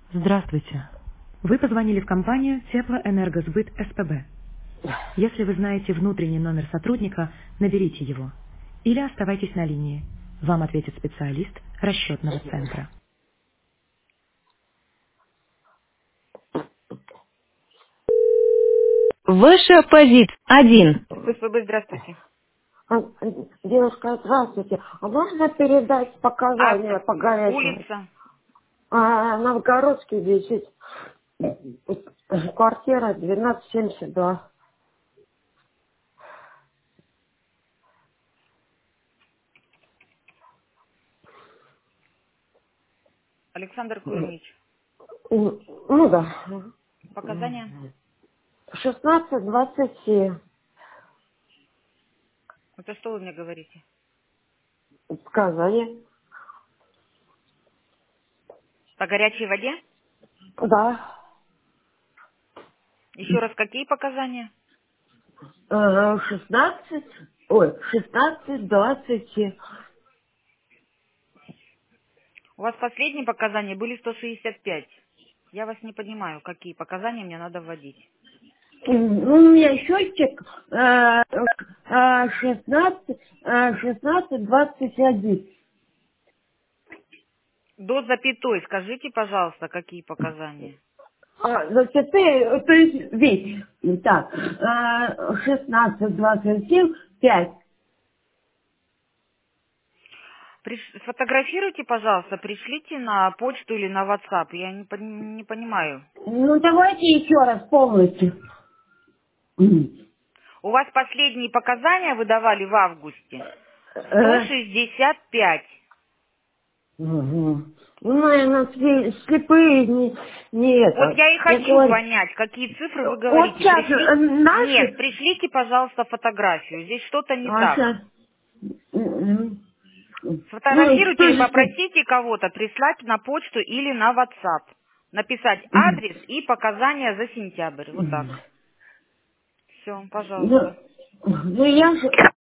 Здравствуйте. Вы позвонили в компанию Теплоэнергосбыт СПБ. Если вы знаете внутренний номер сотрудника, наберите его. Или оставайтесь на линии. Вам ответит специалист расчетного центра. Ваша позиция 1. СПБ, здравствуйте. А, Девушка, здравствуйте. А можно передать показания Адрес, по горячему? улица. Новгородский 10. Квартира 1272. Александр Кузьмич. Ну да. Показания? 16-27. Это что вы мне говорите? Сказание. По горячей воде? Да. Еще раз, какие показания? 16. Ой, 16-27. У вас последние показания были 165. Я вас не понимаю, какие показания мне надо вводить. Ну, у меня счетчик 16-21. До запятой скажите, пожалуйста, какие показания. Запятые, то есть весь. Так, 16, 27, 5. Сфотографируйте, пожалуйста, пришлите на почту или на WhatsApp. Я не понимаю. Ну, давайте еще раз полностью. Мгм. У вас последние показания выдавали в августе. Э, 165. мгм. Ну, наверное, слепые не Вот это. я и Я хочу говорю, понять, какие цифры вы вот говорите. сейчас Нет, наши, пришлите, пожалуйста, фотографию. Здесь что-то не а так. сейчас, ну, Сфотографируйте или тоже, попросите кого-то прислать на почту или на WhatsApp. Написать адрес и показания за сентябрь. Вот так. Все, ну, пожалуйста. ну, я же